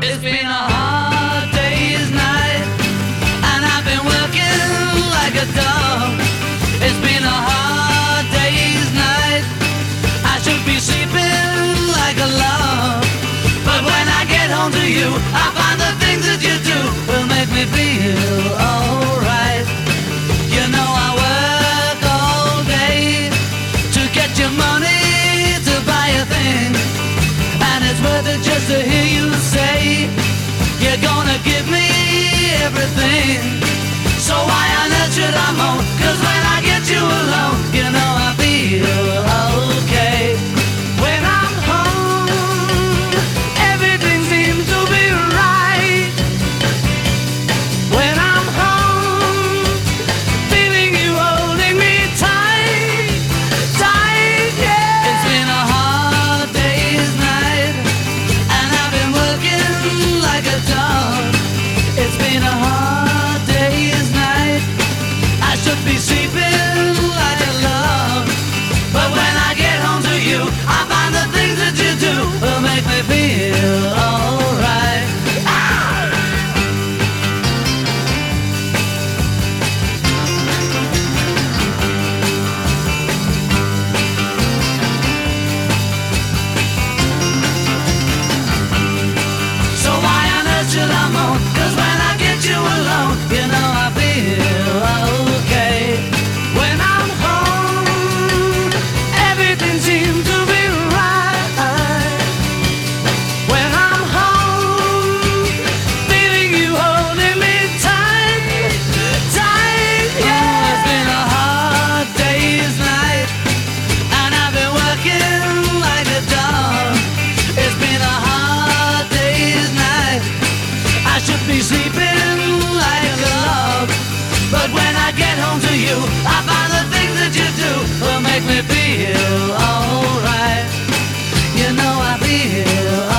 It's been a hard day's night, and I've been working like a dog. It's been a hard day's night. I should be sleeping like a log, but when I get home to you, I find the things that you do will make me feel alright. You know I work all day to get your money to buy a thing, and it's worth it just to hear you say you're gonna give me everything. So why on earth should I moan? 'Cause when I get you alone, you know I feel okay. When I'm home, everything seems to be right. When I'm home, feeling you holding me tight, tight, yeah. It's been a hard day's night, and I've been working like a dog. It's been a hard day's night. I should be sleeping like a log, but when I get home to you, I find the things that you do will make me feel alright. So why on earth should I moan? 'Cause when I get you alone, you know I feel okay. When I'm home, everything seems to be right. When I'm home, feeling you holding me tight, tight, yeah. It's been a hard day's night, and I've been working like a dog. It's been a hard day's night. I should be sleeping like a log, but when I get home to you, I find the things that you do will make me feel alright. You know I feel